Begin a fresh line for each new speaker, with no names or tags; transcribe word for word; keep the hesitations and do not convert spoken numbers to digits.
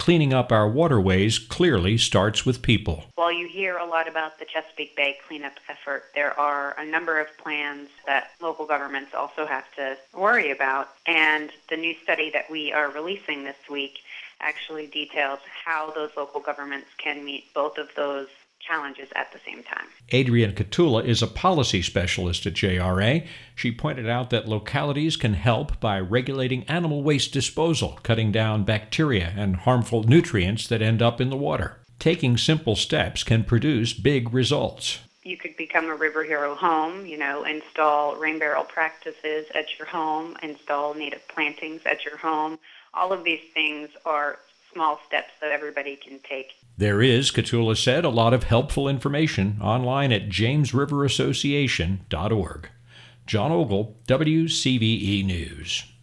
cleaning up our waterways clearly starts with people.
While you hear a lot about the Chesapeake Bay cleanup effort, there are a number of plans that local governments also have to worry about, and the new study that we are releasing this week actually details how those local governments can meet both of those challenges at the same time.
Adrienne Catula is a policy specialist at J R A. She pointed out that localities can help by regulating animal waste disposal, cutting down bacteria and harmful nutrients that end up in the water. Taking simple steps can produce big results.
You could become a River Hero home, you know, install rain barrel practices at your home, install native plantings at your home. All of these things are small steps that everybody can take.
There is, Catula said, a lot of helpful information online at james river association dot org. John Ogle, W C V E News.